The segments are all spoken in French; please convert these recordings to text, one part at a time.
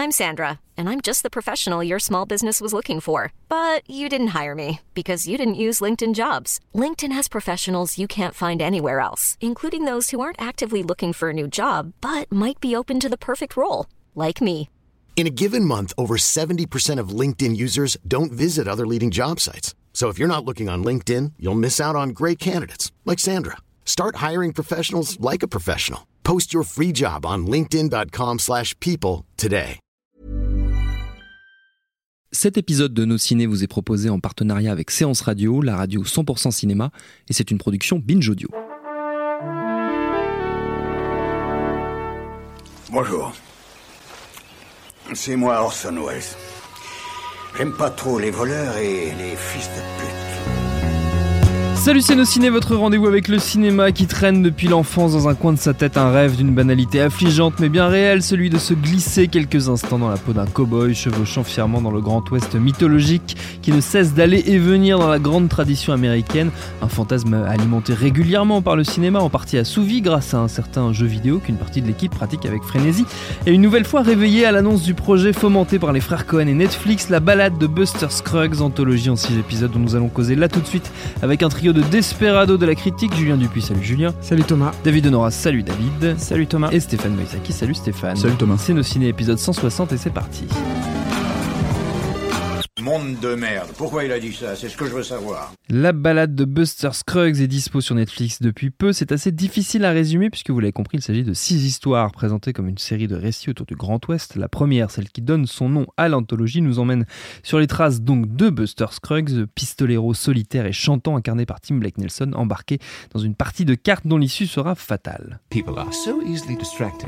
I'm Sandra, and I'm just the professional your small business was looking for. But you didn't hire me because you didn't use LinkedIn Jobs. LinkedIn has professionals you can't find anywhere else, including those who aren't actively looking for a new job, but might be open to the perfect role, like me. In a given month, over 70% of LinkedIn users don't visit other leading job sites. So if you're not looking on LinkedIn, you'll miss out on great candidates like Sandra. Start hiring professionals like a professional. Post your free job on linkedin.com/people today. Cet épisode de Nos Ciné vous est proposé en partenariat avec Séance Radio, la radio 100% cinéma, et c'est une production Binge Audio. Bonjour. C'est moi Orson Welles. J'aime pas trop les voleurs et les fils de pute. Salut, c'est Nos Ciné, votre rendez-vous avec le cinéma qui traîne depuis l'enfance dans un coin de sa tête un rêve d'une banalité affligeante mais bien réelle, celui de se glisser quelques instants dans la peau d'un cow-boy chevauchant fièrement dans le Grand Ouest mythologique qui ne cesse d'aller et venir dans la grande tradition américaine, un fantasme alimenté régulièrement par le cinéma, en partie assouvi grâce à un certain jeu vidéo qu'une partie de l'équipe pratique avec frénésie, et une nouvelle fois réveillé à l'annonce du projet fomenté par les frères Cohen et Netflix, la balade de Buster Scruggs, anthologie en 6 épisodes dont nous allons causer là tout de suite avec un trio de desperado de la critique, Julien Dupuis, salut Julien. Salut Thomas. David Honora, salut David. Salut Thomas. Et Stéphane Moïsaki, salut Stéphane. Salut Thomas. C'est Nos Ciné épisode 160 et c'est parti. Monde de merde. Pourquoi il a dit ça? C'est ce que je veux savoir. La balade de Buster Scruggs est dispo sur Netflix depuis peu. C'est assez difficile à résumer puisque vous l'avez compris, il s'agit de 6 histoires présentées comme une série de récits autour du Grand Ouest. La première, celle qui donne son nom à l'anthologie, nous emmène sur les traces donc de Buster Scruggs, pistolero solitaire et chantant incarné par Tim Blake Nelson, embarqué dans une partie de cartes dont l'issue sera fatale. People are so easily distracted.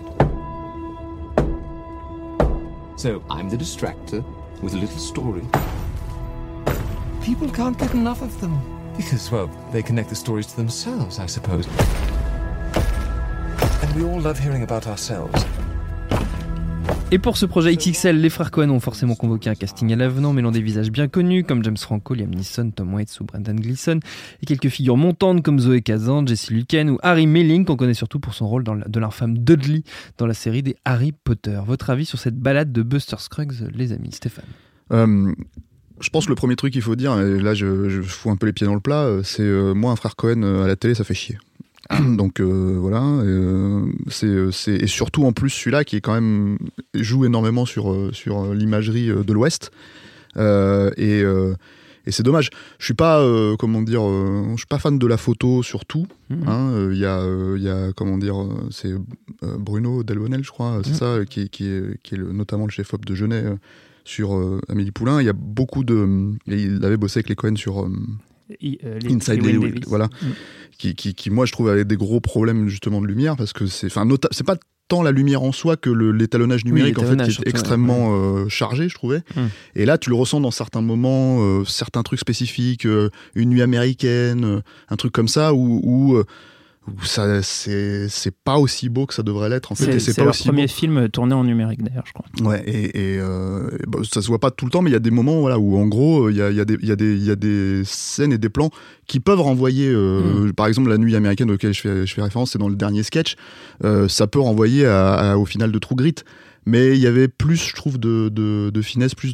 So I'm the distractor with a little story. People can't get enough of them. Because, well, they connect the stories to themselves, I suppose. And we all love hearing about ourselves. Et pour ce projet XXL, les frères Cohen ont forcément convoqué un casting à l'avenant, mêlant des visages bien connus comme James Franco, Liam Neeson, Tom Waits ou Brendan Gleeson, et quelques figures montantes comme Zoé Kazan, Jesse Luken ou Harry Melling, qu'on connaît surtout pour son rôle de l'infâme Dudley dans la série des Harry Potter. Votre avis sur cette balade de Buster Scruggs, les amis? Stéphane. Je pense que le premier truc qu'il faut dire, et là je fous un peu les pieds dans le plat, c'est moi un frère Cohen à la télé ça fait chier. Donc voilà, et surtout en plus celui-là qui est quand même joue énormément sur l'imagerie de l'Ouest, et c'est dommage. Je suis pas je suis pas fan de la photo surtout. Il y a comment dire, c'est Bruno Delbonnel je crois, c'est ça qui est notamment le chef-op de Genet sur Amélie Poulain. Il y a beaucoup il avait bossé avec les Cohen sur Inside Llewellyn, voilà, qui moi je trouve avait des gros problèmes justement de lumière parce que c'est pas tant la lumière en soi que l'étalonnage numérique en fait qui est extrêmement chargé je trouvais. Et là tu le ressens dans certains moments, certains trucs spécifiques, une nuit américaine, un truc comme ça où ça c'est pas aussi beau que ça devrait l'être en fait. C'est pas leur premier film tourné en numérique d'ailleurs je crois. Ouais, et ça se voit pas tout le temps mais il y a des moments voilà où en gros il y a des scènes et des plans qui peuvent renvoyer par exemple la nuit américaine auquel je fais référence, c'est dans le dernier sketch, ça peut renvoyer au final de True Grit. Mais il y avait plus, je trouve, de finesse, plus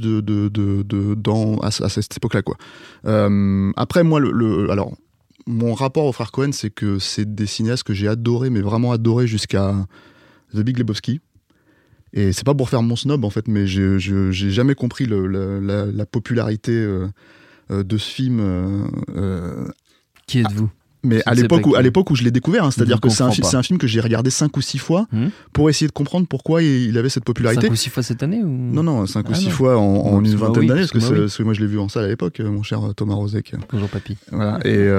à cette époque-là, quoi. Après, moi, alors, mon rapport aux frères Cohen, c'est que c'est des cinéastes que j'ai adoré, mais vraiment adoré jusqu'à The Big Lebowski. Et c'est pas pour faire mon snob, en fait, mais j'ai jamais compris la popularité de ce film. Qui êtes-vous? Mais à l'époque où je l'ai découvert, c'est-à-dire que c'est un film que j'ai regardé 5 ou 6 fois pour essayer de comprendre pourquoi il avait cette popularité. 5 ou 6 fois cette année ou... Non, 5 ou 6 fois en une vingtaine d'années, parce que moi je l'ai vu en salle à l'époque, mon cher Thomas Rozek. Bonjour papy. Voilà,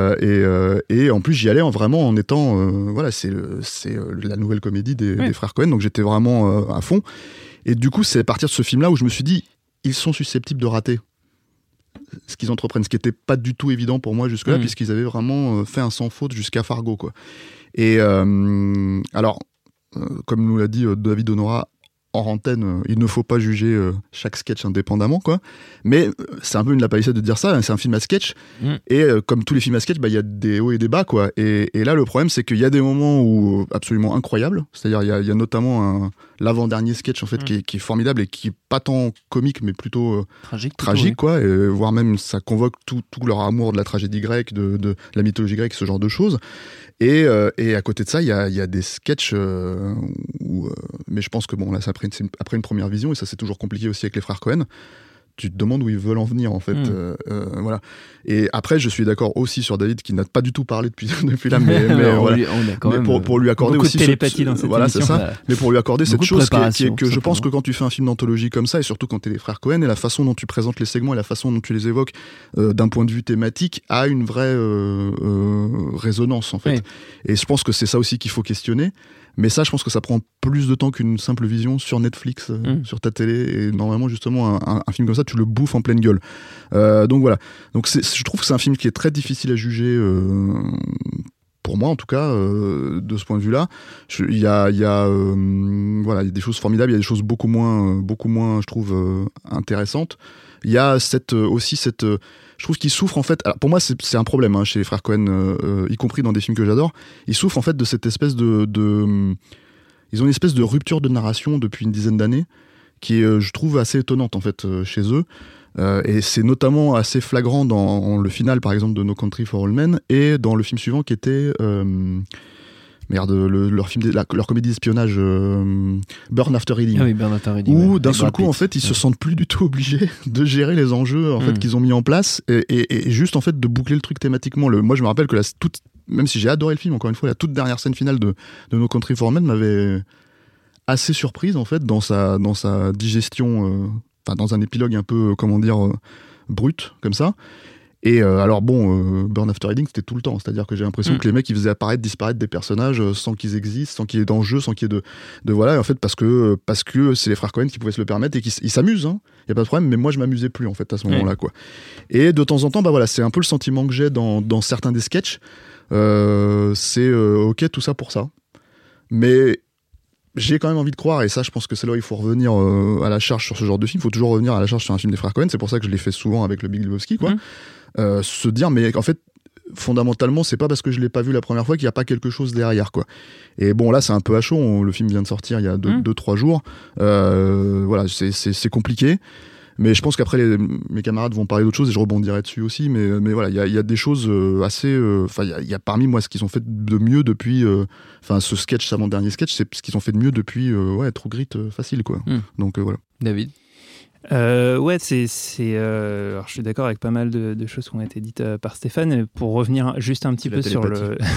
et en plus j'y allais vraiment en étant, voilà, c'est la nouvelle comédie des frères Cohen, donc j'étais vraiment à fond. Et du coup, c'est à partir de ce film-là où je me suis dit, ils sont susceptibles de rater ce qu'ils entreprennent, ce qui n'était pas du tout évident pour moi jusque-là, puisqu'ils avaient vraiment fait un sans faute jusqu'à Fargo, quoi. Et alors, comme nous l'a dit David Honora hors antenne, il ne faut pas juger chaque sketch indépendamment, quoi. Mais c'est un peu une lapalissade de dire ça, hein, c'est un film à sketch, et comme tous les films à sketch, il y a des hauts et des bas, quoi. Et là, le problème, c'est qu'il y a des moments où absolument incroyables, c'est-à-dire il y a notamment l'avant-dernier sketch en fait qui est formidable et qui est pas tant comique mais plutôt tragique quoi, et voire même ça convoque tout leur amour de la tragédie grecque, de la mythologie grecque, ce genre de choses. Et à côté de ça, il y a des sketchs où mais je pense que bon là, c'est après une première vision, et ça c'est toujours compliqué aussi avec les frères Cohen. Tu te demandes où ils veulent en venir en fait. Voilà. Et après, je suis d'accord aussi sur David qui n'a pas du tout parlé depuis là, mais voilà. Pour lui accorder beaucoup aussi de télépathie dans cette voilà, émission. c'est ça. Mais pour lui accorder cette chose que je pense simplement. que quand tu fais un film d'anthologie comme ça, et surtout quand t'es les frères Cohen, et la façon dont tu présentes les segments et la façon dont tu les évoques d'un point de vue thématique a une vraie résonance en fait. Oui. Et je pense que c'est ça aussi qu'il faut questionner. Mais ça, je pense que ça prend plus de temps qu'une simple vision sur Netflix, sur ta télé. Et normalement, justement, un film comme ça, tu le bouffes en pleine gueule. Donc voilà. Donc je trouve que c'est un film qui est très difficile à juger, pour moi en tout cas, de ce point de vue-là. Il y a des choses formidables, il y a des choses beaucoup moins, je trouve, intéressantes. Il y a je trouve qu'ils souffrent en fait. Alors pour moi, c'est un problème chez les frères Cohen, y compris dans des films que j'adore. Ils souffrent en fait de cette espèce ils ont une espèce de rupture de narration depuis une dizaine d'années qui est, je trouve, assez étonnante en fait chez eux. Et c'est notamment assez flagrant dans le final, par exemple, de No Country for Old Men et dans le film suivant qui était leur comédie d'espionnage Burn After Reading. Ah oui, Burn After Reading. Où d'un seul coup, en fait, ils se sentent plus du tout obligés de gérer les enjeux en fait qu'ils ont mis en place et juste en fait de boucler le truc thématiquement. Moi, je me rappelle que même si j'ai adoré le film, encore une fois, la toute dernière scène finale de No Country for Old Men m'avait assez surprise en fait dans sa digestion, dans un épilogue un peu, brut comme ça. Et alors Burn After Reading, c'était tout le temps, c'est-à-dire que j'ai l'impression que les mecs ils faisaient disparaître des personnages sans qu'ils existent, sans qu'il y ait d'enjeu, sans qu'il y ait de voilà, en fait parce que c'est les frères Cohen qui pouvaient se le permettre et ils s'amusent, y a pas de problème, mais moi je m'amusais plus en fait à ce moment-là quoi. Et de temps en temps voilà, c'est un peu le sentiment que j'ai dans certains des sketchs, c'est ok tout ça pour ça, mais j'ai quand même envie de croire, et ça je pense que c'est là où il faut revenir à la charge sur ce genre de film. Il faut toujours revenir à la charge sur un film des frères Cohen, c'est pour ça que je l'ai fait souvent avec le Big Lebowski quoi. Se dire mais en fait fondamentalement c'est pas parce que je l'ai pas vu la première fois qu'il y a pas quelque chose derrière quoi. Et bon là c'est un peu à chaud, le film vient de sortir il y a 2-3 jours, voilà, c'est compliqué. Mais je pense qu'après mes camarades vont parler d'autres choses et je rebondirai dessus aussi. Mais voilà, il y a des choses assez. Il y a parmi moi ce qu'ils ont fait de mieux depuis. Ce sketch, avant-dernier sketch, c'est ce qu'ils ont fait de mieux depuis True Grit facile quoi. Donc voilà. David. Alors je suis d'accord avec pas mal de choses qui ont été dites par Stéphane. Pour revenir juste un petit peu sur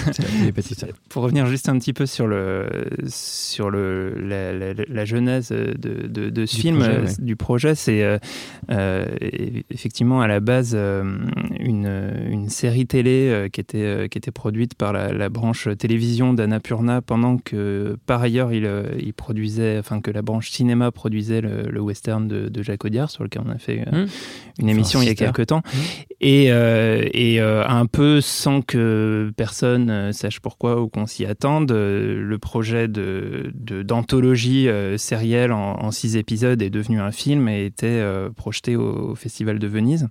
la genèse de ce film, du projet, c'est effectivement à la base une série télé qui était produite par la branche télévision d'Annapurna pendant que par ailleurs il produisait, que la branche cinéma produisait le western de Jacques Audiard, sur lequel on a fait une émission il y a quelques temps, et un peu sans que personne sache pourquoi ou qu'on s'y attende, le projet d'anthologie sérielle en 6 épisodes est devenu un film et était projeté au Festival de Venise.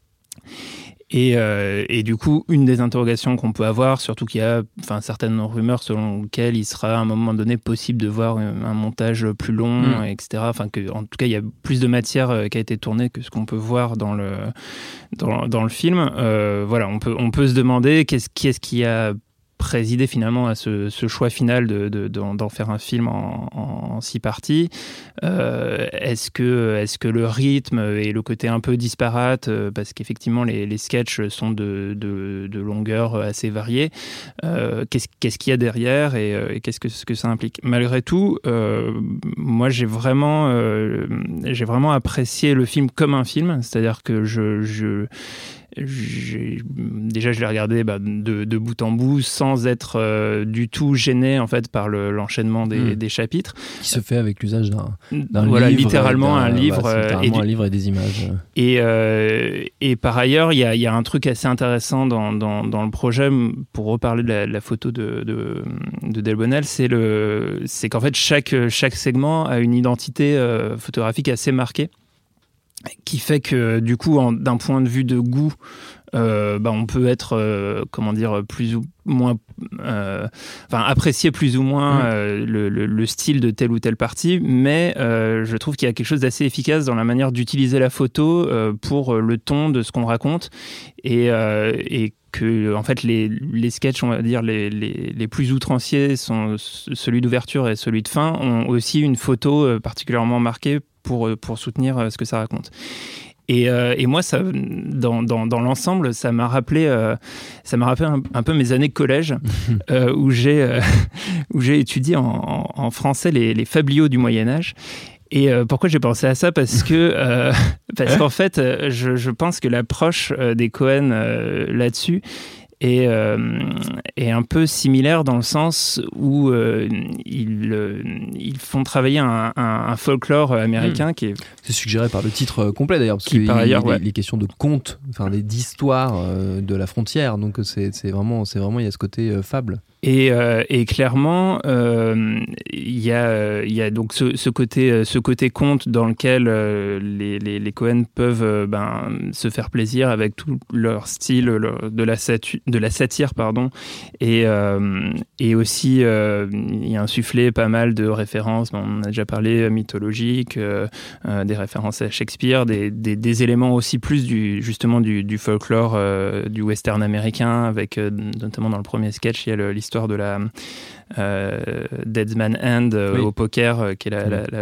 Et du coup, une des interrogations qu'on peut avoir, surtout qu'il y a certaines rumeurs selon lesquelles il sera à un moment donné possible de voir un montage plus long, etc. En tout cas, il y a plus de matière qui a été tournée que ce qu'on peut voir dans le film. Voilà, on peut se demander qu'est-ce qui a présidé finalement à ce choix final d'en faire un film en 6 parties. Est-ce que le rythme et le côté un peu disparate, parce qu'effectivement les sketchs sont de longueur assez variée, qu'est-ce qu'il y a derrière et qu'est-ce que ça implique? Malgré tout, moi j'ai vraiment apprécié le film comme un film, c'est-à-dire que déjà je l'ai regardé de bout en bout sans être du tout gêné en fait par l'enchaînement des chapitres. Qui se fait avec l'usage d'un voilà, livre. Littéralement un livre. Un livre et des images. Et par ailleurs, il y a un truc assez intéressant dans le projet, pour reparler de la photo de Delbonnel, c'est qu'en fait chaque segment a une identité photographique assez marquée, qui fait que du coup, d'un point de vue de goût, on peut être plus ou moins apprécier plus ou moins le style de telle ou telle partie, mais je trouve qu'il y a quelque chose d'assez efficace dans la manière d'utiliser la photo pour le ton de ce qu'on raconte, et que en fait les sketchs, on va dire les plus outranciers, sont celui d'ouverture et celui de fin, ont aussi une photo particulièrement marquée pour soutenir ce que ça raconte. Et moi, ça, dans l'ensemble, ça m'a rappelé un peu mes années de collège, où j'ai étudié en français les fabliaux du Moyen-Âge. Et pourquoi j'ai pensé à ça ? Parce qu'en fait, je pense que l'approche des Cohen là-dessus est un peu similaire, dans le sens où ils font travailler un folklore américain qui est... C'est suggéré par le titre complet d'ailleurs, parce qu'il y a les questions de contes, d'histoire de la frontière, donc c'est vraiment il y a ce côté fable. Et clairement, il y a donc ce côté conte dans lequel les Cohen peuvent se faire plaisir avec tout leur style de la satire, pardon, et aussi il y a insufflé pas mal de références, on a déjà parlé, mythologiques, des références à Shakespeare, des éléments aussi plus du folklore, du western américain, avec notamment dans le premier sketch, il y a l'histoire de la Dead Man's Hand au poker, qui est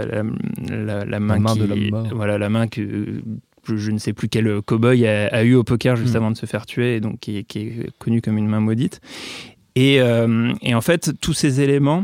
la main de qui, l'homme mort. voilà, la main que je ne sais plus quel cow-boy a eu au poker juste avant de se faire tuer, et donc qui est connu comme une main maudite. Et en fait, tous ces éléments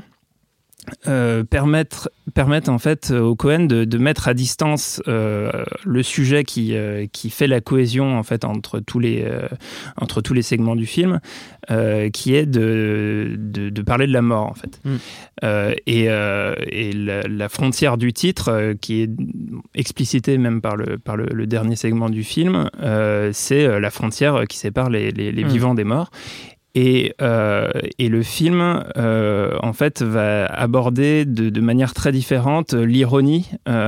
permettent en fait aux Cohen de mettre à distance le sujet qui fait la cohésion en fait entre tous les segments du film, qui est de parler de la mort en fait. Et la frontière du titre, qui est explicitée même par le dernier segment du film, c'est la frontière qui sépare les vivants des morts. Et le film, en fait, va aborder de manière très différente l'ironie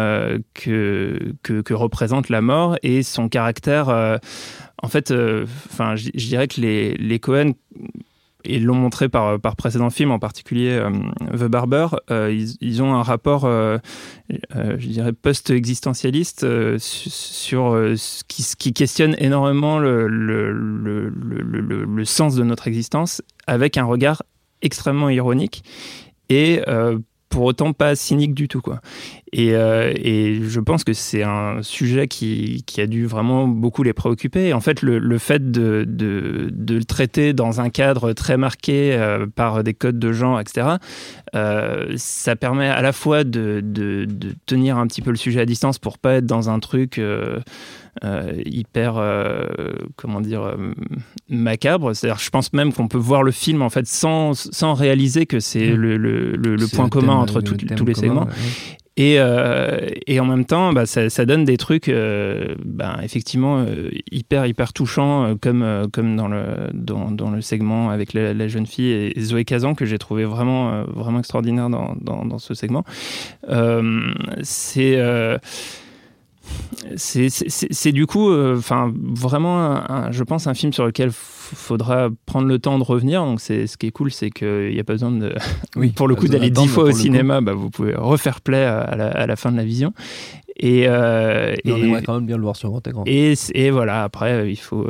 que représente la mort, et son caractère. En fait, je dirais que les Cohen, et l'ont montré par précédents films, en particulier The Barber, ils ont un rapport, je dirais, post-existentialiste sur ce qui questionne énormément le sens de notre existence, avec un regard extrêmement ironique et pour autant pas cynique du tout, quoi. Et je pense que c'est un sujet qui a dû vraiment beaucoup les préoccuper. Et en fait, le fait de le traiter dans un cadre très marqué par des codes de genre, etc., ça permet à la fois de tenir un petit peu le sujet à distance pour pas être dans un truc hyper macabre. C'est-à-dire, je pense même qu'on peut voir le film en fait sans réaliser que c'est le point commun entre tous les segments. Ouais. Et en même temps, ça donne des trucs effectivement hyper touchants, comme dans le segment avec la jeune fille et Zoé Kazan, que j'ai trouvé vraiment extraordinaire dans ce segment. C'est du coup vraiment je pense un film sur lequel faudra prendre le temps de revenir. Donc ce qui est cool, c'est qu'il n'y a pas besoin pour le coup d'aller 10 fois au cinéma. Vous pouvez refaire play à la fin de la vision, et on aimerait quand même bien le voir sur grand écran. Et voilà, après il faut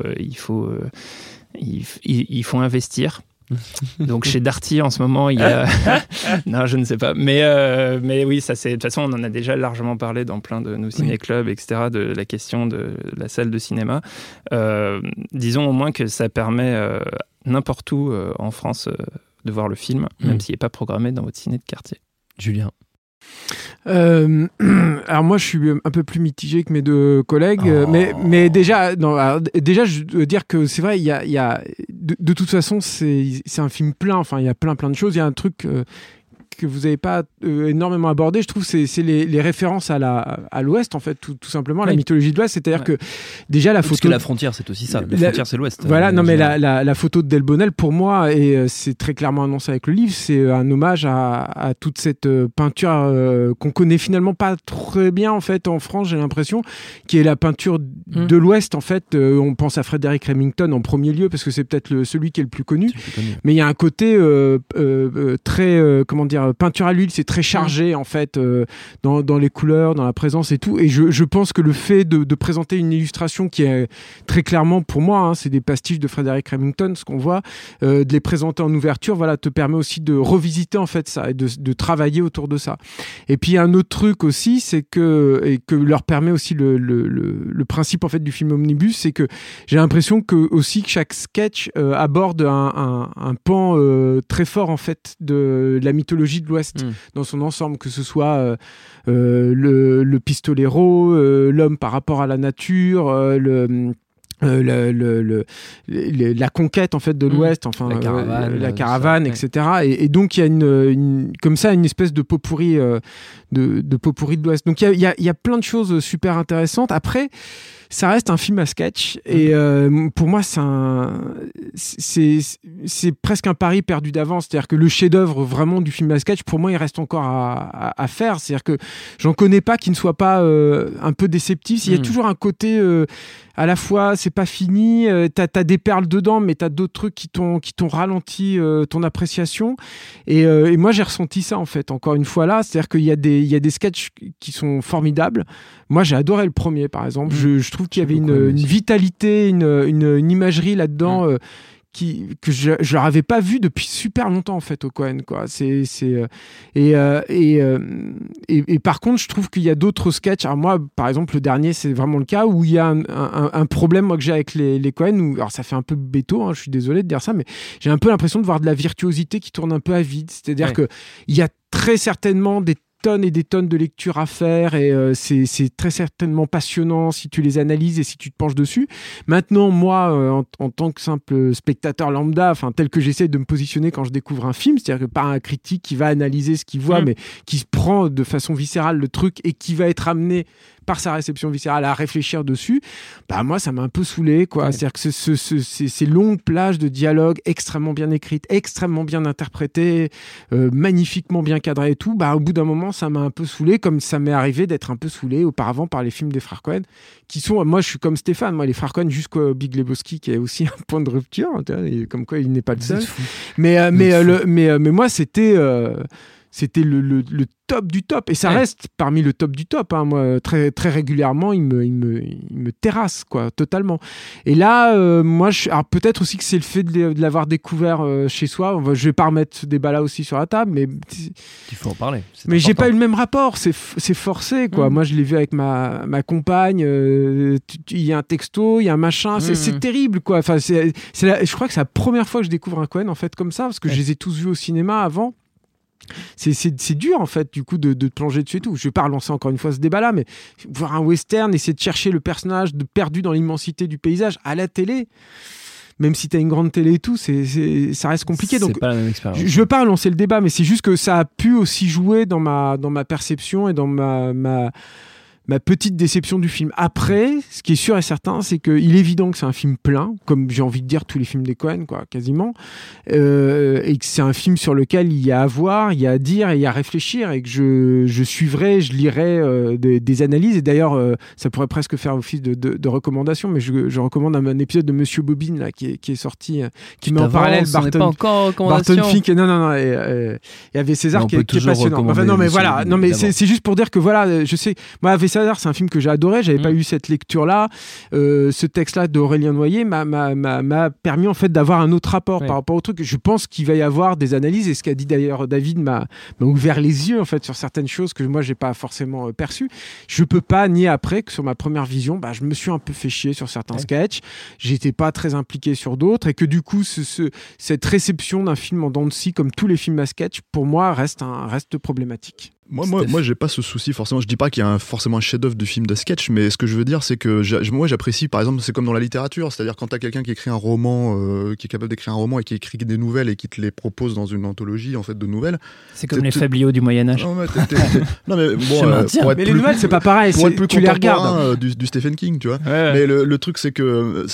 investir. Donc chez Darty en ce moment il y a non, je ne sais pas, mais oui, ça c'est, de toute façon on en a déjà largement parlé dans plein de nos ciné-clubs, etc., de la question de la salle de cinéma. Disons au moins que ça permet n'importe où en France de voir le film, même s'il n'est pas programmé dans votre ciné de quartier. Julien. Alors moi, je suis un peu plus mitigé que mes deux collègues, mais déjà, je dois dire que c'est vrai, il y a de toute façon, c'est un film plein. Enfin, il y a plein de choses. Il y a un truc que vous n'avez pas énormément abordé, je trouve, c'est les références à l'Ouest, en fait, tout simplement, la mythologie de l'Ouest. C'est-à-dire que déjà la photo... Parce que la frontière, c'est aussi ça. La frontière, c'est l'Ouest. Voilà, non, mais la photo de Delbonnel, pour moi, et c'est très clairement annoncé avec le livre, c'est un hommage à toute cette peinture qu'on connaît finalement pas très bien, en fait, en France, j'ai l'impression, qui est la peinture de l'Ouest, en fait. On pense à Frederick Remington en premier lieu, parce que c'est peut-être celui qui est le plus connu. Mais il y a un côté très, comment dire, peinture à l'huile, c'est très chargé en fait dans les couleurs, dans la présence et tout. Et je pense que le fait de présenter une illustration qui est très clairement, pour moi, c'est des pastiches de Frederick Remington, ce qu'on voit, de les présenter en ouverture, voilà, te permet aussi de revisiter en fait ça et de travailler autour de ça. Et puis un autre truc aussi, c'est que leur permet aussi le principe en fait du film Omnibus, c'est que j'ai l'impression que chaque sketch aborde un pan très fort en fait de la mythologie de l'Ouest dans son ensemble, que ce soit le pistolero, l'homme par rapport à la nature, la conquête en fait de l'Ouest, enfin la caravane, etc. Et donc il y a comme ça une espèce de pot pourri de pot pourri de l'Ouest. Donc il y a plein de choses super intéressantes. Après, ça reste un film à sketch et pour moi c'est presque un pari perdu d'avance. C'est-à-dire que le chef-d'œuvre vraiment du film à sketch, pour moi, il reste encore à faire. C'est-à-dire que j'en connais pas qui ne soit pas un peu déceptif. Il y a toujours un côté à la fois c'est pas fini, t'as des perles dedans, mais t'as d'autres trucs qui t'ont ralenti ton appréciation. Et moi j'ai ressenti ça en fait encore une fois là. C'est-à-dire qu'il y a des sketchs qui sont formidables. Moi j'ai adoré le premier par exemple. Je trouve qu'il y avait une vitalité, une imagerie là-dedans que je n'avais pas vu depuis super longtemps en fait au Coen, quoi. Et par contre je trouve qu'il y a d'autres sketchs. Alors moi par exemple le dernier c'est vraiment le cas où il y a un problème moi que j'ai avec les Coen où, alors ça fait un peu béto, je suis désolé de dire ça, mais j'ai un peu l'impression de voir de la virtuosité qui tourne un peu à vide. C'est-à-dire que il y a très certainement des tonnes et des tonnes de lectures à faire et c'est très certainement passionnant si tu les analyses et si tu te penches dessus. Maintenant, moi, en tant que simple spectateur lambda, tel que j'essaie de me positionner quand je découvre un film, c'est-à-dire que pas un critique qui va analyser ce qu'il voit, mais qui se prend de façon viscérale le truc et qui va être amené par sa réception viscérale à réfléchir dessus, moi ça m'a un peu saoulé, quoi. C'est-à-dire que ces longues plages de dialogue extrêmement bien écrites, extrêmement bien interprétées, magnifiquement bien cadrées et tout, au bout d'un moment ça m'a un peu saoulé, comme ça m'est arrivé d'être un peu saoulé auparavant par les films des frères Coen, qui sont, moi je suis comme Stéphane, moi les frères Coen jusqu'au Big Lebowski qui est aussi un point de rupture, comme quoi il n'est pas le seul, mais moi c'était le top du top, et ça reste parmi le top du top, moi très très régulièrement il me terrasse, quoi, totalement. Et là moi alors peut-être aussi que c'est le fait de l'avoir découvert chez soi. Je vais pas remettre ce débat là aussi sur la table, mais il faut en parler, mais j'ai pas eu le même rapport, c'est forcé, quoi. Moi je l'ai vu avec ma compagne, il y a un texto, il y a un machin, c'est terrible, quoi. Enfin je crois que c'est la première fois que je découvre un Coen en fait comme ça, parce que je les ai tous vus au cinéma avant. C'est dur en fait du coup de te plonger dessus et tout. Je vais pas relancer encore une fois ce débat là, mais voir un western, essayer de chercher le personnage perdu dans l'immensité du paysage à la télé, même si t'as une grande télé et tout, ça reste compliqué. Donc pas la même expérience. Je veux pas relancer le débat, mais c'est juste que ça a pu aussi jouer dans ma perception et dans ma petite déception du film. Après, ce qui est sûr et certain, c'est qu'il est évident que c'est un film plein, comme j'ai envie de dire tous les films des Coen, quoi, quasiment, et que c'est un film sur lequel il y a à voir, il y a à dire et il y a à réfléchir, et que je suivrai, je lirai des analyses, et d'ailleurs ça pourrait presque faire office de recommandation, mais je recommande un épisode de Monsieur Bobine là, qui est sorti, qui met en parallèle Barton Fink, non, et il y avait César qui est passionnant. Enfin, non mais voilà, non mais c'est juste pour dire que voilà, je sais, moi avec César, c'est un film que j'ai adoré, j'avais pas eu cette lecture-là, ce texte-là d'Aurélien Noyer m'a permis en fait d'avoir un autre rapport par rapport au truc. Je pense qu'il va y avoir des analyses, et ce qu'a dit d'ailleurs David m'a ouvert les yeux en fait sur certaines choses que moi j'ai pas forcément perçues. Je peux pas nier après que sur ma première vision, je me suis un peu fait chier sur certains sketchs, j'étais pas très impliqué sur d'autres, et que du coup cette réception d'un film en dents de scie comme tous les films à sketch pour moi reste problématique. Moi, j'ai pas ce souci forcément. Je dis pas qu'il y a forcément un chef-d'œuvre du film de sketch, mais ce que je veux dire, c'est que moi, j'apprécie, par exemple, c'est comme dans la littérature, c'est-à-dire quand t'as quelqu'un qui écrit un roman, qui est capable d'écrire un roman et qui écrit des nouvelles et qui te les propose dans une anthologie en fait de nouvelles. C'est comme les fabliaux du Moyen Âge. Non, mais bon, mais les nouvelles, c'est pas pareil. Pour être plus tu les regardes. Du Stephen King, tu vois. Ouais. Mais le truc, c'est que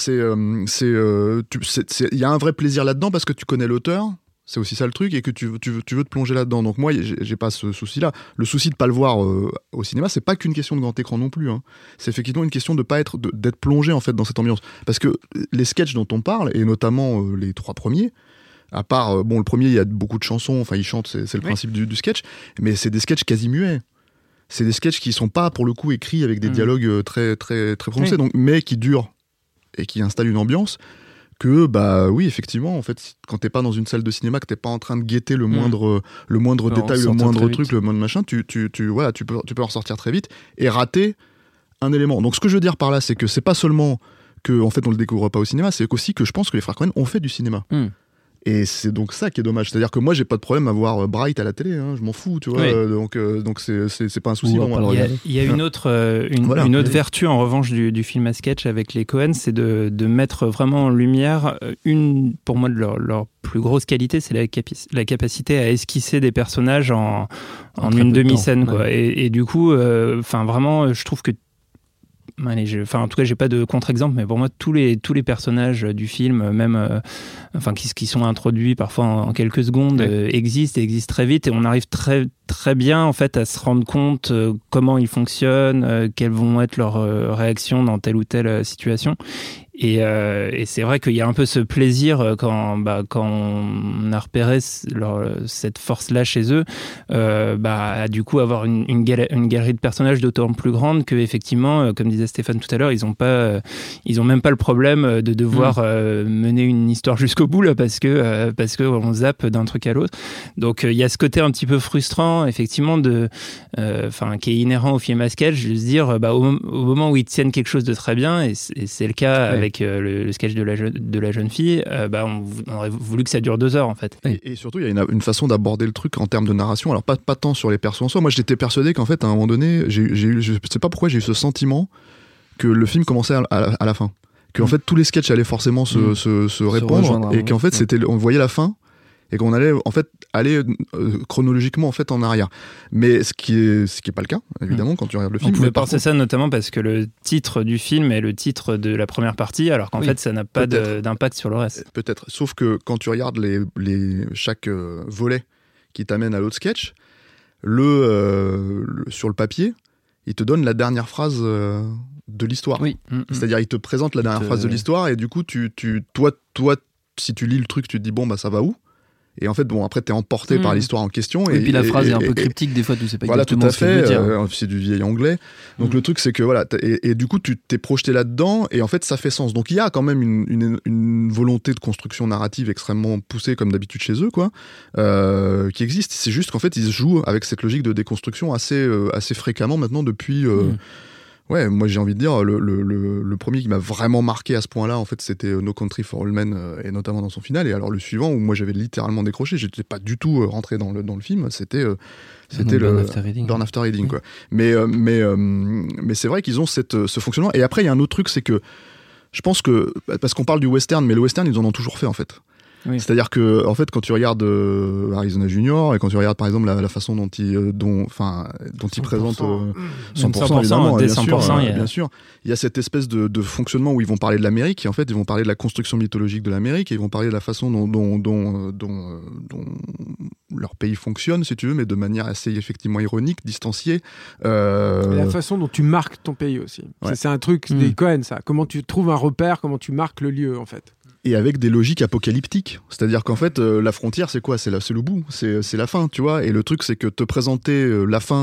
il y a un vrai plaisir là-dedans parce que tu connais l'auteur. C'est aussi ça le truc, et que tu veux te plonger là-dedans. Donc moi, j'ai pas ce souci-là. Le souci de pas le voir au cinéma, c'est pas qu'une question de grand écran non plus. Hein. C'est effectivement une question de pas d'être plongé en fait dans cette ambiance. Parce que les sketchs dont on parle, et notamment les 3 premiers, à part le premier, il y a beaucoup de chansons. Enfin, ils chantent, c'est le principe du sketch. Mais c'est des sketchs quasi muets. C'est des sketchs qui sont pas pour le coup écrits avec des dialogues très très très prononcés, donc mais qui durent et qui installent une ambiance. Que oui, effectivement, en fait, quand t'es pas dans une salle de cinéma, que t'es pas en train de guetter le moindre détail, le moindre truc, le moindre machin, tu peux en ressortir très vite et rater un élément. Donc ce que je veux dire par là, c'est que c'est pas seulement que en fait on le découvre pas au cinéma, c'est aussi que je pense que les frères Coen ont fait du cinéma. Et c'est donc ça qui est dommage. C'est-à-dire que moi, j'ai pas de problème à voir Bright à la télé, hein, je m'en fous, tu vois. Oui. Donc c'est pas un souci pour moi. Il y a une autre vertu en revanche du film à sketch avec les Coen, c'est de mettre vraiment en lumière pour moi de leur plus grosse qualité, c'est la capacité à esquisser des personnages en une demi-scène, quoi. Et du coup, vraiment, je trouve que en tout cas, j'ai pas de contre-exemple, mais pour moi, tous les personnages du film, même qui sont introduits parfois en quelques secondes, existent très vite, et on arrive très très bien en fait à se rendre compte comment ils fonctionnent, quelles vont être leurs réactions dans telle ou telle situation. Et c'est vrai qu'il y a un peu ce plaisir quand on a repéré cette force-là chez eux, à du coup avoir une galerie de personnages d'autant plus grande que effectivement, comme disait Stéphane tout à l'heure, ils ont même pas le problème de devoir mener une histoire jusqu'au bout là, parce que on zappe d'un truc à l'autre. Donc il y a ce côté un petit peu frustrant effectivement qui est inhérent au film à sketch, de se dire au moment où ils tiennent quelque chose de très bien, et c'est le cas avec le sketch de la jeune fille, on aurait voulu que ça dure 2 heures en fait. Et surtout il y a une façon d'aborder le truc en termes de narration, alors pas tant sur les persos en soi. Moi j'étais persuadé qu'en fait à un moment donné, je sais pas pourquoi j'ai eu ce sentiment que le film commençait à la fin, qu'en fait tous les sketchs allaient forcément se répondre, et qu'en fait on voyait la fin et qu'on allait en fait aller chronologiquement en fait en arrière. Mais ce qui est pas le cas évidemment quand tu regardes le film. On pouvait penser ça notamment parce que le titre du film est le titre de la première partie, alors qu'en fait ça n'a pas d'impact sur le reste. Peut-être, sauf que quand tu regardes chaque volet qui t'amène à l'autre sketch, sur le papier, il te donne la dernière phrase de l'histoire. Oui. C'est-à-dire il te présente la dernière phrase de l'histoire, et du coup toi si tu lis le truc, tu te dis ça va où? Et en fait, après, t'es emporté par l'histoire en question. Et puis la phrase est un peu cryptique, des fois, tu sais pas exactement ce qu'elle veut dire. C'est du vieil anglais. Donc le truc, c'est que et du coup, tu t'es projeté là-dedans, et en fait, ça fait sens. Donc il y a quand même une volonté de construction narrative extrêmement poussée, comme d'habitude chez eux, quoi, qui existe. C'est juste qu'en fait, ils se jouent avec cette logique de déconstruction assez fréquemment maintenant depuis. Ouais, moi j'ai envie de dire, le premier qui m'a vraiment marqué à ce point-là, en fait, c'était No Country for Old Men, et notamment dans son final. Et alors le suivant, où moi j'avais littéralement décroché, j'étais pas du tout rentré dans le film, c'était le Burn After Reading, quoi. Mais c'est vrai qu'ils ont ce fonctionnement. Et après, il y a un autre truc, c'est que je pense que, parce qu'on parle du western, mais le western, ils en ont toujours fait, en fait. Oui. C'est-à-dire que, en fait, quand tu regardes Arizona Junior, et quand tu regardes par exemple la façon dont il présente 100%, évidemment, bien sûr, il y a cette espèce de fonctionnement où ils vont parler de l'Amérique, et en fait ils vont parler de la construction mythologique de l'Amérique, et ils vont parler de la façon dont leur pays fonctionne, si tu veux, mais de manière assez effectivement ironique, distanciée. Et la façon dont tu marques ton pays aussi. Ouais. C'est un truc des Coen, ça. Comment tu trouves un repère, comment tu marques le lieu, en fait. Et avec des logiques apocalyptiques. C'est-à-dire qu'en fait, la frontière, c'est quoi ? C'est le bout, c'est la fin, tu vois. Et le truc, c'est que te présenter la fin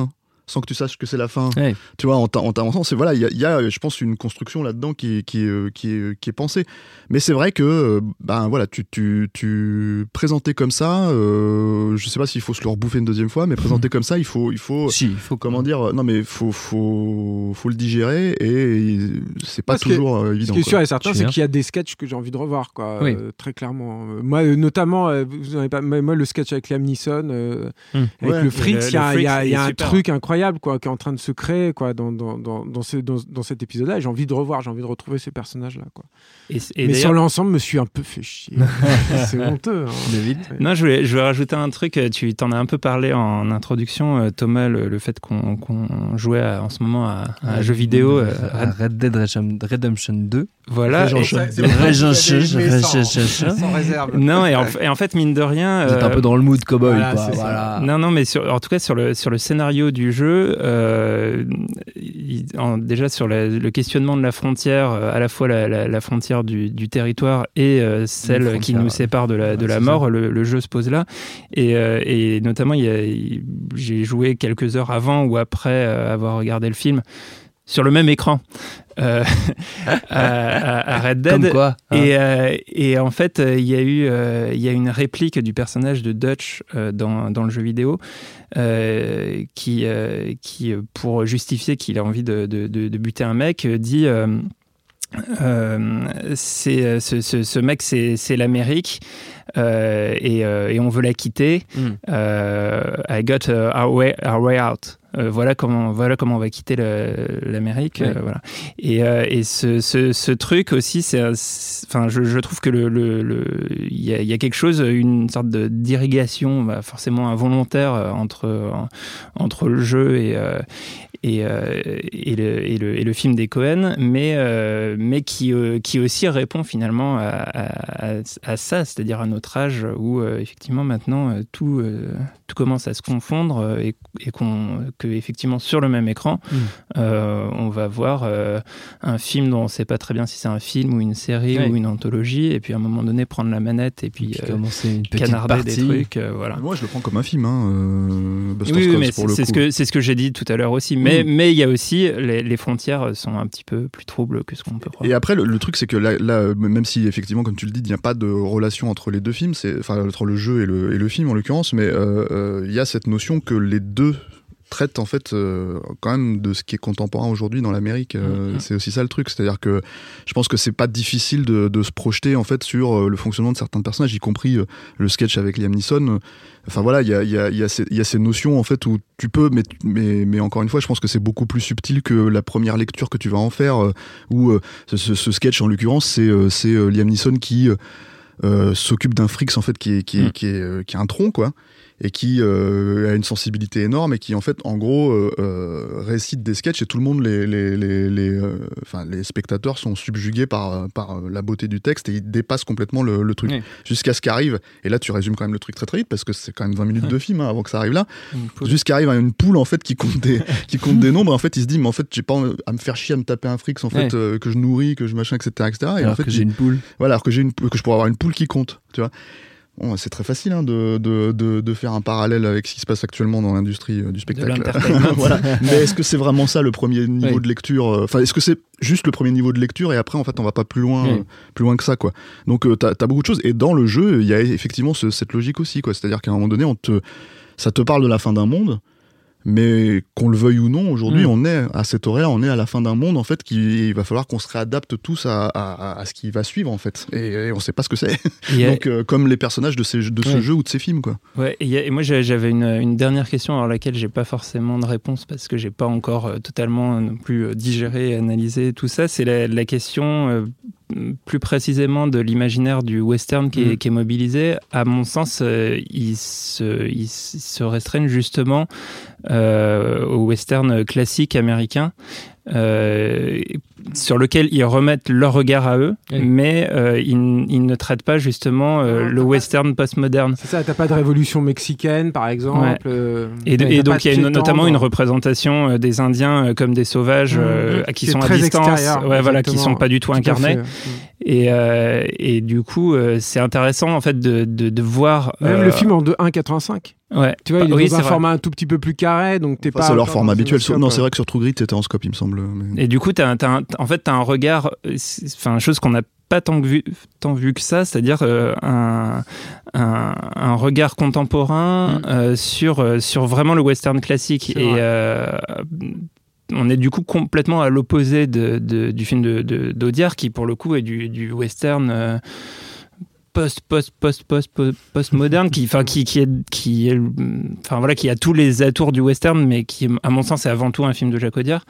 sans que tu saches que c'est la fin. Ouais. Tu vois, en t'avançant, c'est voilà, il y a, je pense, une construction là-dedans qui est pensée. Mais c'est vrai que, voilà, tu présenter comme ça, je sais pas s'il faut se le rebouffer une deuxième fois, mais présenter comme ça, il faut comment dire, non mais faut le digérer et c'est pas toujours évident. Ce qui est sûr et certain, c'est qu'il y a des sketchs que j'ai envie de revoir, quoi. Oui. Très clairement. Moi, notamment, vous n'avez pas, moi, le sketch avec Liam Neeson, avec le Freaks, il y a un truc incroyable, quoi, qui est en train de se créer, quoi, dans cet épisode-là. Et j'ai envie de retrouver ces personnages-là, quoi. Mais sur l'ensemble, je me suis un peu fait chier. C'est honteux. Hein. David. Non, je voulais rajouter un truc. Tu t'en as un peu parlé en introduction, Thomas, le fait qu'on jouait en ce moment à un jeu vidéo. Red Dead Redemption 2. Voilà. Sans réserve. Non, et en fait, mine de rien. Vous êtes un peu dans le mood cowboy, voilà, quoi. Voilà. Non, mais en tout cas, sur le scénario du jeu, déjà sur le questionnement de la frontière, à la fois la frontière du territoire et celle qui nous sépare de la mort, le jeu se pose là. Et notamment, j'ai joué quelques heures avant ou après avoir regardé le film sur le même écran à Red Dead. Comme quoi, hein. Et en fait, il y a une réplique du personnage de Dutch dans le jeu vidéo qui pour justifier qu'il a envie de buter un mec, dit ce mec c'est l'Amérique et on veut la quitter. I got our way out. Voilà comment on va quitter l'Amérique. Ouais. Voilà. Et ce truc aussi, je trouve que il y a quelque chose, une sorte d'irrigation, forcément involontaire entre le jeu et le film des Coen, mais qui aussi répond finalement à ça, c'est-à-dire à notre âge où effectivement maintenant tout commence à se confondre et que effectivement sur le même écran on va voir un film dont on ne sait pas très bien si c'est un film ou une série ou une anthologie, et puis à un moment donné prendre la manette et puis commencer une petite canarder partie. des trucs. Voilà. Moi, je le prends comme un film. Buster Oui, Scruggs, mais pour le coup. c'est ce que j'ai dit tout à l'heure aussi. Mais il y a aussi les frontières sont un petit peu plus troubles que ce qu'on peut croire. Et après, le truc, c'est que là, même si effectivement, comme tu le dis, il n'y a pas de relation entre les deux films, entre le jeu et le film en l'occurrence, mais il y a cette notion que les deux traitent en fait quand même de ce qui est contemporain aujourd'hui dans l'Amérique. C'est aussi ça le truc, c'est-à-dire que je pense que c'est pas difficile de se projeter en fait sur le fonctionnement de certains personnages, y compris le sketch avec Liam Neeson. Enfin voilà, il y a ces notions en fait où tu peux, mais encore une fois, je pense que c'est beaucoup plus subtil que la première lecture que tu vas en faire. Où ce sketch en l'occurrence, c'est Liam Neeson qui s'occupe d'un fric en fait qui est un tronc, quoi, et qui a une sensibilité énorme et qui en fait en gros récite des sketchs, et tout le monde les spectateurs sont subjugués par la beauté du texte, et ils dépassent complètement le truc jusqu'à ce qu'arrive, et là tu résumes quand même le truc très très vite parce que c'est quand même 20 minutes de film avant que ça arrive là, jusqu'arrive à une poule en fait qui compte des nombres, et en fait il se dit mais en fait j'ai pas à me faire chier à me taper un fric en fait que je nourris, que je machin, etc. Et alors en fait que j'ai une poule, voilà, alors que je pourrais avoir une poule qui compte, tu vois. Bon, c'est très facile de faire un parallèle avec ce qui se passe actuellement dans l'industrie du spectacle. Voilà. Mais est-ce que c'est vraiment ça le premier niveau de lecture? Enfin, est-ce que c'est juste le premier niveau de lecture et après en fait on va pas plus loin que ça, quoi. Donc t'as beaucoup de choses, et dans le jeu il y a effectivement cette logique aussi, quoi. C'est-à-dire qu'à un moment donné ça te parle de la fin d'un monde, mais qu'on le veuille ou non, aujourd'hui, on est à cette oreille-là, on est à la fin d'un monde, en fait, il va falloir qu'on se réadapte tous à ce qui va suivre, en fait. Et on sait pas ce que c'est. Donc, comme les personnages de ce jeu ou de ces films, quoi. Ouais, et moi, j'avais une dernière question à laquelle j'ai pas forcément de réponse parce que j'ai pas encore totalement non plus digéré et analysé tout ça. C'est la question plus précisément de l'imaginaire du western qui est mobilisé. À mon sens, ils se restreignent justement au western classique américain, sur lequel ils remettent leur regard à eux, mais ils ne traitent pas justement le western postmoderne. C'est ça, t'as pas de révolution mexicaine par exemple. Et donc il y a notamment une représentation des Indiens comme des sauvages qui sont à distance, qui sont pas du tout incarnés. Et du coup, c'est intéressant en fait de voir. Même le film en 1,85. Ouais. Tu vois, il est oui, dans un c'est format un tout petit peu plus carré, donc t'es pas. C'est leur format habituel. Scope, Non, c'est vrai que sur True Grit, c'était en scope, il me semble. Mais... Et du coup, t'as un regard, enfin, chose qu'on n'a pas tant vu que ça, c'est-à-dire un regard contemporain sur vraiment le western classique. Et on est du coup complètement à l'opposé du film d'Audiard, qui pour le coup est du western post-moderne, qui a tous les atours du western, mais qui, à mon sens, est avant tout un film de Jacques Audiard.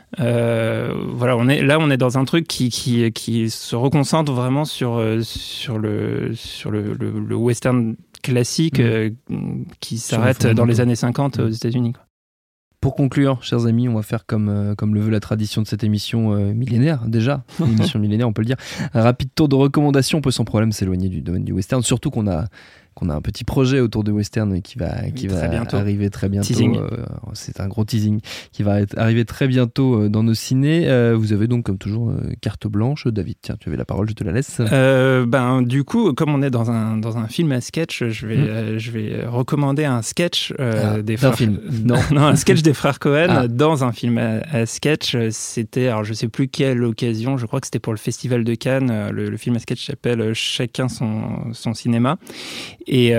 On est dans un truc qui se reconcentre vraiment sur le western classique qui s'arrête dans les années 50 aux États-Unis, quoi. Pour conclure, chers amis, on va faire comme le veut la tradition de cette émission millénaire, déjà. Une émission millénaire, on peut le dire. Un rapide tour de recommandations, on peut sans problème s'éloigner du domaine du western, surtout qu'on a un petit projet autour de western qui va arriver très bientôt. C'est un gros teasing qui va arriver très bientôt dans nos cinés. Vous avez donc, comme toujours, carte blanche. David, tiens, tu avais la parole, je te la laisse. Du coup, comme on est dans un film à sketch, je vais recommander un sketch des frères. Non, un sketch des frères Cohen dans un film à sketch. C'était, alors je sais plus quelle occasion, je crois que c'était pour le Festival de Cannes. Le film à sketch s'appelle Chacun son cinéma. Et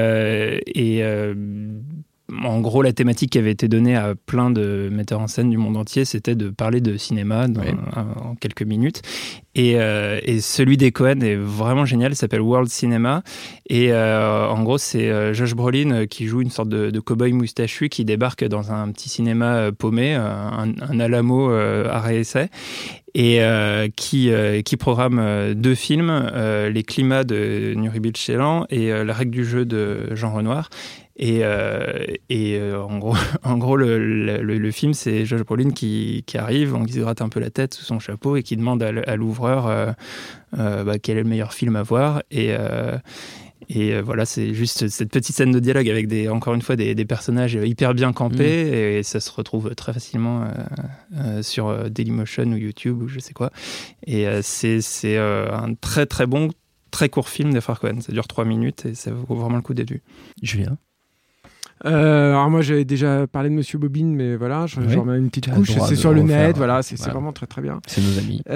en gros, la thématique qui avait été donnée à plein de metteurs en scène du monde entier, c'était de parler de cinéma en quelques minutes. Et celui des Cohen est vraiment génial, il s'appelle World Cinema. Et en gros, c'est Josh Brolin qui joue une sorte de cow-boy moustachu qui débarque dans un petit cinéma paumé, un Alamo arrêt-essai. Et qui programme deux films, Les Climats de Nuri Bilge-Ceylan et La règle du jeu de Jean Renoir. Et en gros le film, c'est Josh Brolin qui arrive, qui se gratte un peu la tête sous son chapeau et qui demande à l'ouvreur quel est le meilleur film à voir. Et voilà, c'est juste cette petite scène de dialogue avec encore une fois des personnages hyper bien campés, et ça se retrouve très facilement sur Dailymotion ou YouTube ou je sais quoi. Et c'est un très très bon, très court film des frères Cohen. Ça dure 3 minutes et ça vaut vraiment le coup d'être vu. Julien? Alors moi j'avais déjà parlé de Monsieur Bobine, mais voilà, je remets une petite couche. C'est sur le net, voilà, c'est vraiment très très bien. C'est nos amis.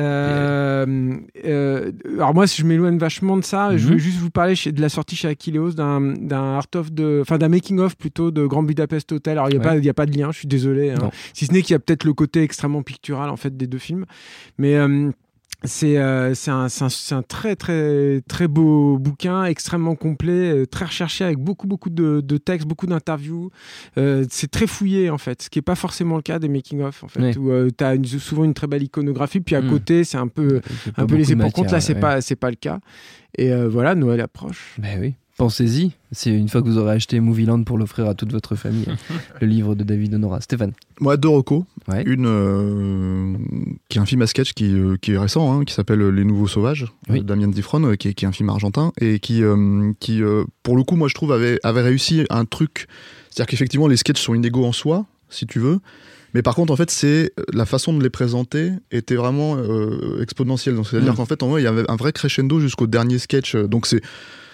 Alors moi, si je m'éloigne vachement de ça, je voulais juste vous parler de la sortie chez Akileos d'un making of plutôt de Grand Budapest Hotel. Alors il y a pas de lien, je suis désolé, hein. Si ce n'est qu'il y a peut-être le côté extrêmement pictural en fait des deux films, mais c'est un très très très beau bouquin, extrêmement complet, très recherché, avec beaucoup de textes, beaucoup d'interviews. C'est très fouillé en fait, ce qui est pas forcément le cas des making of en fait, où t'as souvent une très belle iconographie, puis à côté c'est un peu laissé pour compte. Là c'est pas le cas. Et voilà, Noël approche. Ben oui. Pensez-y, c'est une fois que vous aurez acheté Movieland pour l'offrir à toute votre famille, le livre de David Honora. Stéphane? Moi, 2 recos. Une qui est un film à sketch qui est récent, qui s'appelle Les Nouveaux Sauvages, Damien Difron, qui est un film argentin, et qui pour le coup, moi je trouve, avait réussi un truc. C'est-à-dire qu'effectivement, les sketchs sont inégaux en soi, si tu veux. Mais par contre, en fait, c'est la façon de les présenter était vraiment exponentielle. Donc, c'est-à-dire qu'en fait, en vrai, il y avait un vrai crescendo jusqu'au dernier sketch. Donc c'est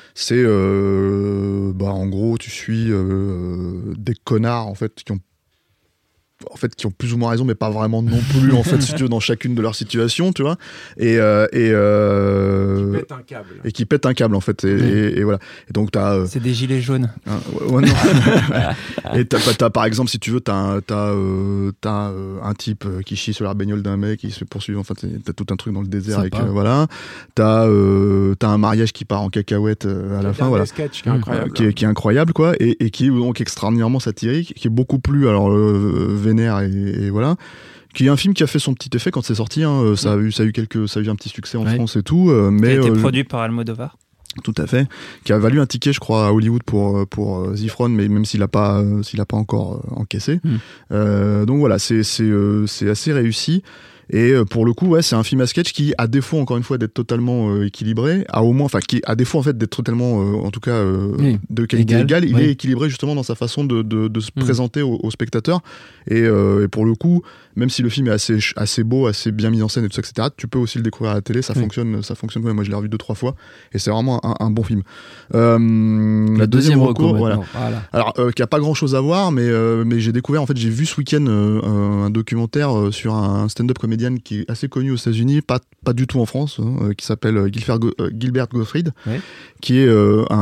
en gros, tu suis des connards en fait qui ont plus ou moins raison, mais pas vraiment non plus, en fait, si tu veux, dans chacune de leurs situations, tu vois, et qui pètent un câble, en fait, et voilà. Et donc c'est des gilets jaunes. Et t'as par exemple, si tu veux, t'as un type qui chie sur la bagnole d'un mec, qui se fait poursuivre. Enfin, t'as tout un truc dans le désert, avec voilà. T'as un mariage qui part en cacahuète à la fin, voilà. Sketch qui est incroyable, qui est incroyable, quoi, et qui est donc extraordinairement satirique, qui est beaucoup plus vénère et voilà, qui est un film qui a fait son petit effet quand c'est sorti, ça a eu un petit succès en France et tout, mais qui a été produit par Almodovar. Tout à fait, qui a valu un ticket, je crois, à Hollywood pour Zifron, mais même s'il a pas encore encaissé. Donc voilà, c'est assez réussi. Et pour le coup, ouais, c'est un film à sketch qui, à défaut encore une fois d'être totalement équilibré, qui à défaut en fait d'être totalement, en tout cas, de qualité égale, il est équilibré justement dans sa façon de se présenter au spectateur. Et pour le coup, même si le film est assez beau, assez bien mis en scène et tout ça, etc., tu peux aussi le découvrir à la télé. Ça fonctionne. Ouais, moi, je l'ai revu 2-3 fois et c'est vraiment un bon film. La deuxième recours, voilà. Alors, qui a pas grand chose à voir, mais j'ai découvert, en fait, j'ai vu ce week-end un documentaire sur un stand-up comédien qui est assez connu aux États-Unis, pas du tout en France, qui s'appelle Gilbert Gottfried, qui est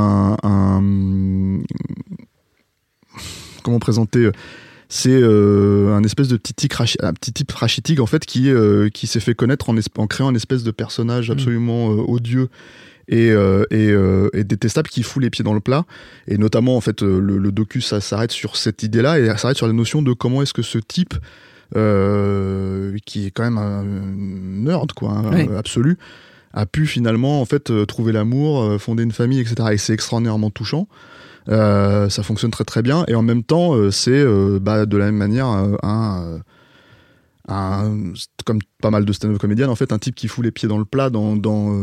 comment présenter, c'est un espèce de petit type rachitique en fait qui s'est fait connaître en créant une espèce de personnage absolument odieux et détestable qui fout les pieds dans le plat, et notamment en fait le docu ça s'arrête sur cette idée-là et ça s'arrête sur la notion de comment est-ce que ce type qui est quand même un nerd quoi, absolu, a pu finalement en fait trouver l'amour, fonder une famille, etc. Et c'est extraordinairement touchant. Ça fonctionne très très bien, et en même temps c'est de la même manière comme pas mal de stand-up comédiennes en fait, un type qui fout les pieds dans le plat dans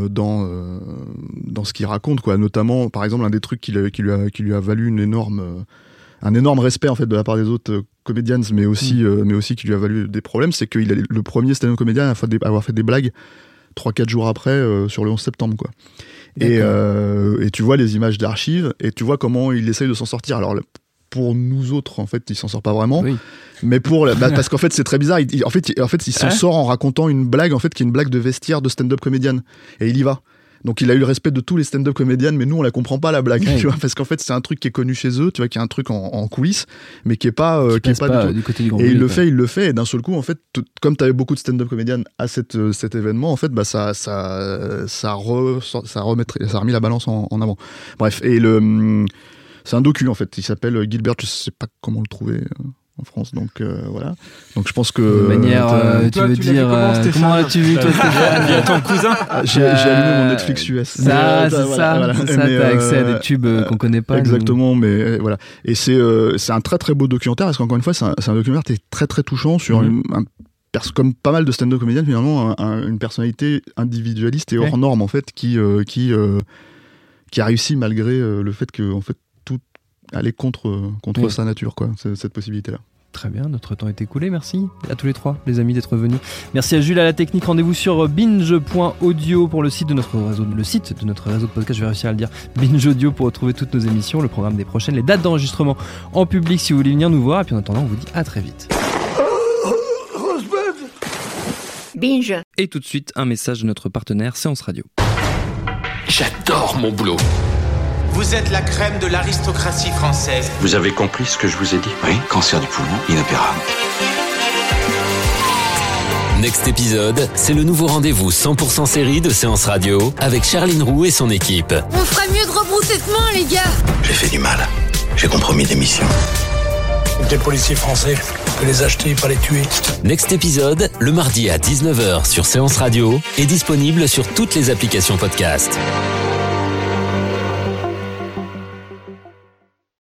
ce qu'il raconte quoi. Notamment par exemple un des trucs qui lui a valu un énorme respect en fait de la part des autres comédiennes, mais aussi qui lui a valu des problèmes, c'est qu'il est le premier stand-up comédien à avoir fait des blagues 3-4 jours après sur le 11 septembre quoi. Et tu vois les images d'archives et tu vois comment il essaye de s'en sortir. Alors pour nous autres en fait il s'en sort pas vraiment, mais parce qu'en fait c'est très bizarre, il s'en sort en racontant une blague en fait qui est une blague de vestiaire de stand-up comédienne, et il y va. Donc il a eu le respect de tous les stand-up comédiennes, mais nous on la comprend pas la blague, tu vois, parce qu'en fait c'est un truc qui est connu chez eux, tu vois, qui est un truc en coulisses, mais qui est pas du côté du grand public. Et il public, le fait, et d'un seul coup en fait, comme t'avais beaucoup de stand-up comédiennes à cet événement, en fait, ça a remis la balance en avant. Bref, et c'est un docu en fait, il s'appelle Gilbert, je sais pas comment le trouver en France, donc voilà. Donc je pense que de manière tu veux dire comment l'as-tu vu toi Stéphane via ton cousin? J'ai allumé mon Netflix US. T'as accès à des tubes qu'on connaît pas. Exactement, mais voilà. Et c'est un très très beau documentaire, parce qu'encore une fois c'est un documentaire qui est très très touchant sur comme pas mal de stand-up comédiens finalement, une personnalité individualiste et hors norme en fait, qui a réussi malgré le fait que en fait aller contre sa nature quoi, cette possibilité là. Très bien, notre temps est écoulé, merci à tous les trois les amis d'être venus. Merci à Jules à la technique, rendez-vous sur binge.audio pour le site de notre réseau de podcast, je vais réussir à le dire, Binge Audio, pour retrouver toutes nos émissions, le programme des prochaines, les dates d'enregistrement en public si vous voulez venir nous voir, et puis en attendant on vous dit à très vite. Binge. Et tout de suite un message de notre partenaire Séance Radio. J'adore mon boulot. Vous êtes la crème de l'aristocratie française. Vous avez compris ce que je vous ai dit? Oui, cancer du poumon, inopérable. Next épisode, c'est le nouveau rendez-vous 100% série de Séance Radio avec Charline Roux et son équipe. On ferait mieux de rebrousser chemin, les gars. J'ai fait du mal. J'ai compromis des missions. Des policiers français, on peut les acheter, pas les tuer. Next épisode, le mardi à 19h sur Séance Radio, est disponible sur toutes les applications podcast.